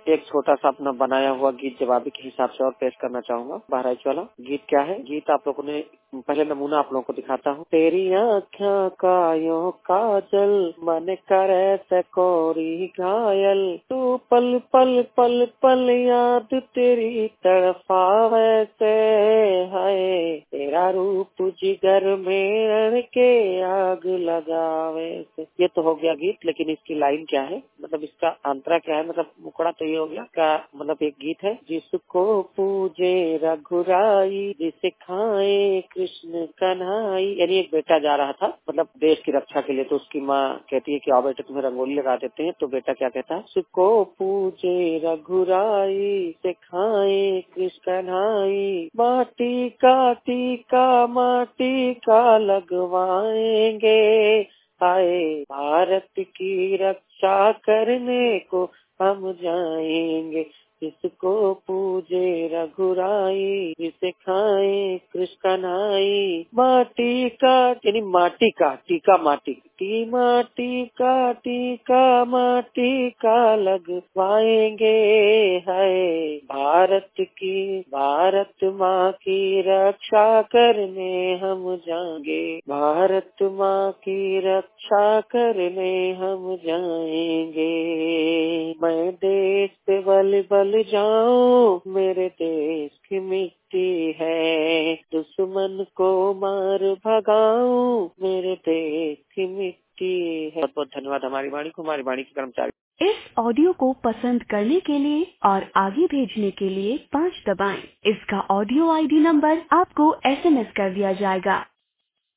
एक छोटा सा अपना बनाया हुआ गीत जवाबी के हिसाब से और पेश करना चाहूंगा। बहराइच वाला गीत क्या है? गीत आप लोगों ने पहले नमूना आप लोगों को दिखाता हूँ। तेरी आँखों का यो काजल मन करे से कोरी घायल, तू पल पल पल पल याद तेरी तड़पावे से, हाय तेरा रूप जिगर में रह के आग लगावे से। ये तो हो गया गीत, लेकिन इसकी लाइन क्या है, मतलब इसका अंतरा क्या है, मतलब मुकड़ा तो ये हो गया का मतलब एक गीत है। जिसको पूजे रघुराई जिसे खाए कृष्ण कन्हाई, यानी एक बेटा जा रहा था मतलब देश की रक्षा के लिए, तो उसकी माँ कहती है कि आओ बेटा तुम्हें रंगोली लगा देते हैं। तो बेटा क्या कहता है? जिसको पूजे रघुराई से खाए कृष्ण कन्हाई, माटी का लगवाएंगे, आए भारत की रक्षा करने को हम जाएंगे। जिसको पूजे रघुराई जिसे खाए कृष्ण कन्हाई, माटी का यानी माटी का टीका माटी की माटी का लगवाएंगे, है भारत माँ की रक्षा करने हम जाएंगे, भारत माँ की रक्षा करने हम जाएंगे। मैं देश पे बल बल जाऊं, मेरे देश की मिट्टी है, दुश्मन को मार भगाऊं, मेरे देश की मिट्टी है। बहुत बहुत धन्यवाद हमारी वाणी के कर्मचारी। इस ऑडियो को पसंद करने के लिए और आगे भेजने के लिए 5 दबाएं। इसका ऑडियो ID नंबर आपको SMS कर दिया जाएगा।